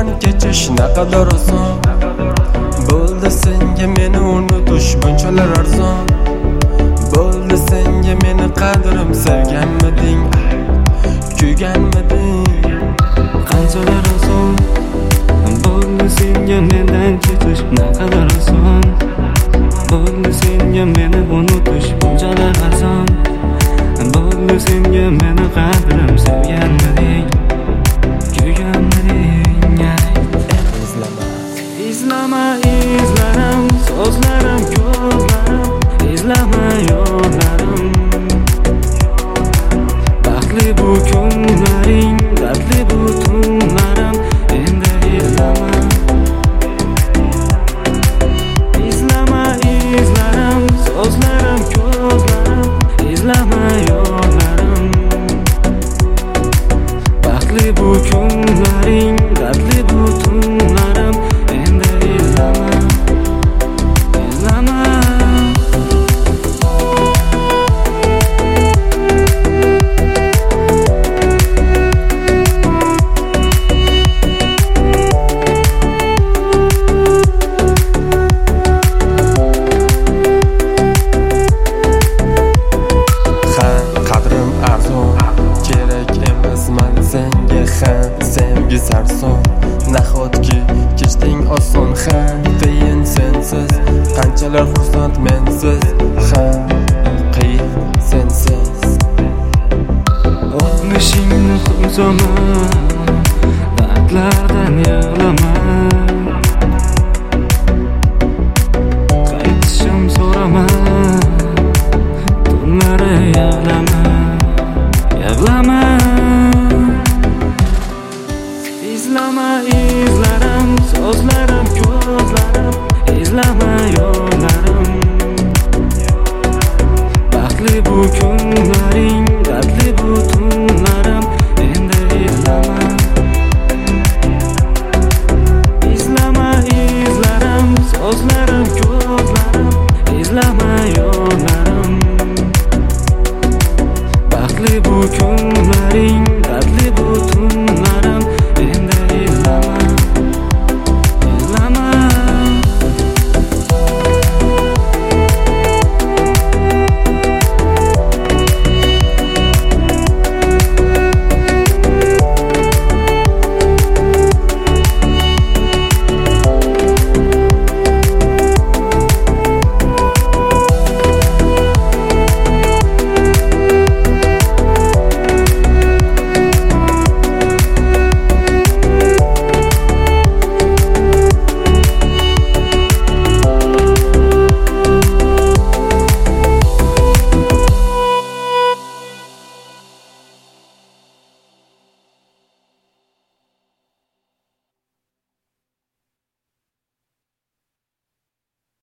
kechish naqadar oson. Bo'ldi senga meni unutish bunchalar arzon. Bo'ldi senga meni qadrim sevganmiding, kuyganmiding? Qanchalar oson. Bo'ldi senga mendan ketish naqadar oson. Bo'ldi senga meni unutish bunchalar arzon. Bo'ldi senga meni qadrim sevganmiding, kuyganmiding? Izlama izlarim, so'zlarim, ko'zlarim, izlama yo'llarim. Baxtli bu kunlaring, dardli bu tunlarim, endi izlama. Izlama izlarim, so'zlarim, ko'zlarim, izlama yo'llarim. Baxtli bu kunlaring, dardli bu tunlarim, endi izlama. Izlama. Qadrim arzon, kerak emasman senga sevgi sarson. Nahotki kechding oson, qiyin sensiz. Qanchalar xursand mensiz, qiyin sensiz. O'tmishingni qo'zama, dardlardan yig'lama. Qaytishim so'rama, tunlari yig'lama, yig'lama. Izlama izlarim, so'zlarim, ko'zlarim, izlama yo'llarim. Baxtli bu kunlaring, dardli bu tunlarim, endi izlama. Izlama izlarim, so'zlarim, ko'zlarim, izlama yo'llarim. Baxtli bu kunlaring, dardli bu tunlarim,